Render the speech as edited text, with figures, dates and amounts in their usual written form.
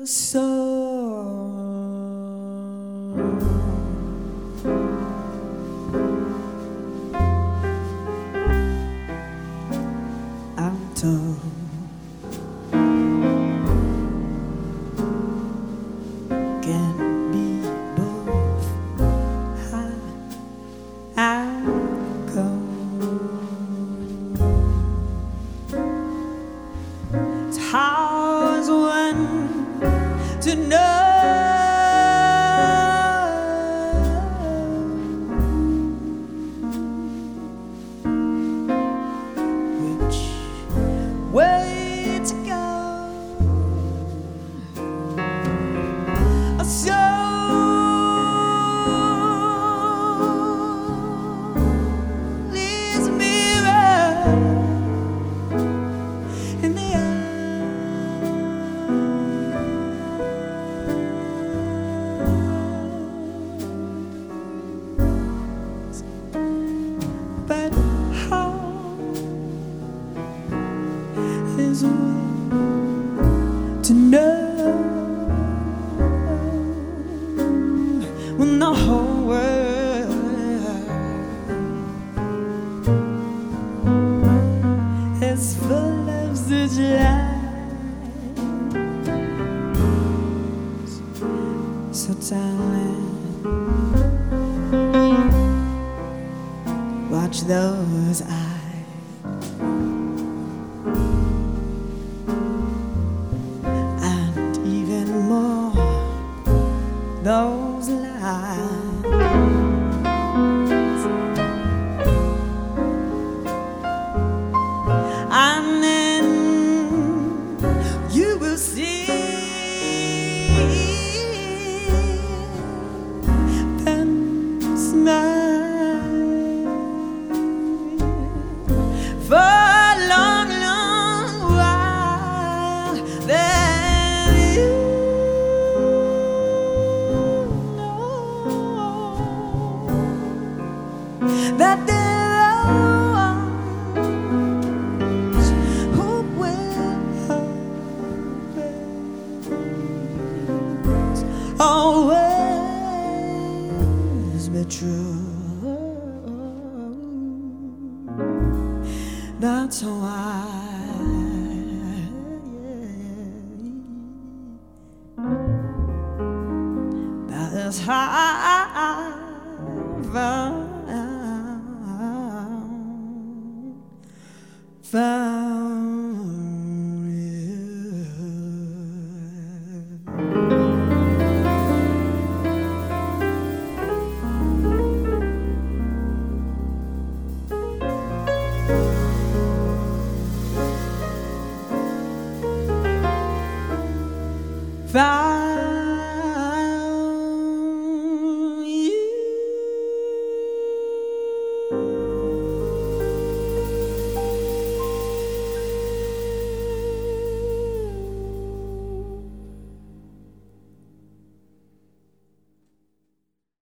I'm told can be both high and cold. It's hard as one to know which way to go. A soul is a mirror in the eyes, but how is one to know when the whole world is full of such lies? So darling, watch those eyes. And even more, those lies. And then you will see them smile for a long, long while. Then you know that there are ones who will always be true. That's why that is how I found